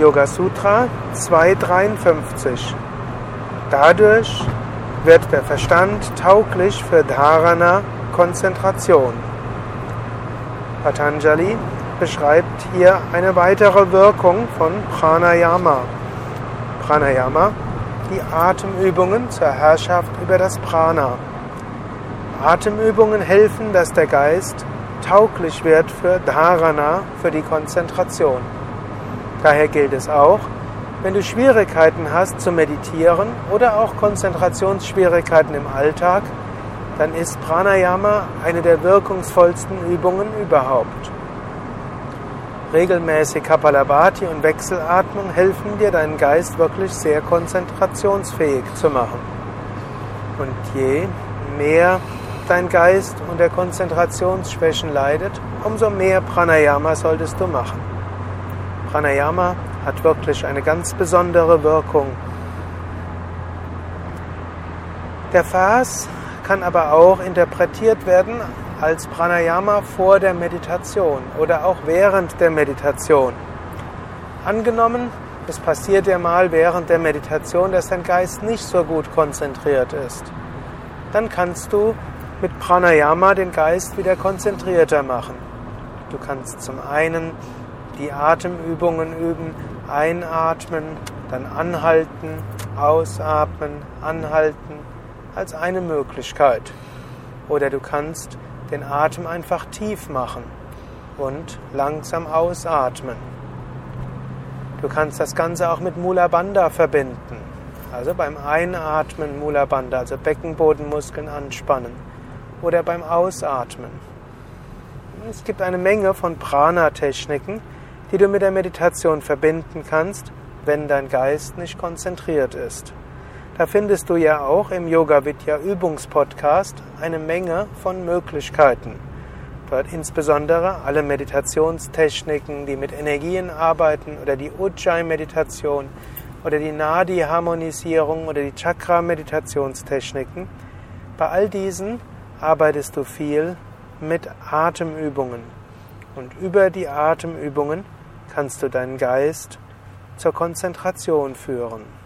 Yoga Sutra 253. Dadurch wird der Verstand tauglich für Dharana, Konzentration. Patanjali beschreibt hier eine weitere Wirkung von Pranayama. Pranayama, die Atemübungen zur Herrschaft über das Prana. Atemübungen helfen, dass der Geist tauglich wird für Dharana, für die Konzentration. Daher gilt es auch, wenn du Schwierigkeiten hast zu meditieren oder auch Konzentrationsschwierigkeiten im Alltag, dann ist Pranayama eine der wirkungsvollsten Übungen überhaupt. Regelmäßig Kapalabhati und Wechselatmung helfen dir, deinen Geist wirklich sehr konzentrationsfähig zu machen. Und je mehr dein Geist unter Konzentrationsschwächen leidet, umso mehr Pranayama solltest du machen. Pranayama hat wirklich eine ganz besondere Wirkung. Der Vers kann aber auch interpretiert werden als Pranayama vor der Meditation oder auch während der Meditation. Angenommen, es passiert dir mal während der Meditation, dass dein Geist nicht so gut konzentriert ist. Dann kannst du mit Pranayama den Geist wieder konzentrierter machen. Du kannst zum einen die Atemübungen üben, einatmen, dann anhalten, ausatmen, anhalten, als eine Möglichkeit. Oder du kannst den Atem einfach tief machen und langsam ausatmen. Du kannst das Ganze auch mit Mula Bandha verbinden. Also beim Einatmen Mula Bandha, also Beckenbodenmuskeln anspannen. Oder beim Ausatmen. Es gibt eine Menge von Prana-Techniken, die du mit der Meditation verbinden kannst, wenn dein Geist nicht konzentriert ist. Da findest du ja auch im Yoga Vidya Übungspodcast eine Menge von Möglichkeiten. Dort insbesondere alle Meditationstechniken, die mit Energien arbeiten, oder die Ujjayi-Meditation oder die Nadi-Harmonisierung oder die Chakra-Meditationstechniken. Bei all diesen arbeitest du viel mit Atemübungen. Und über die Atemübungen kannst du deinen Geist zur Konzentration führen.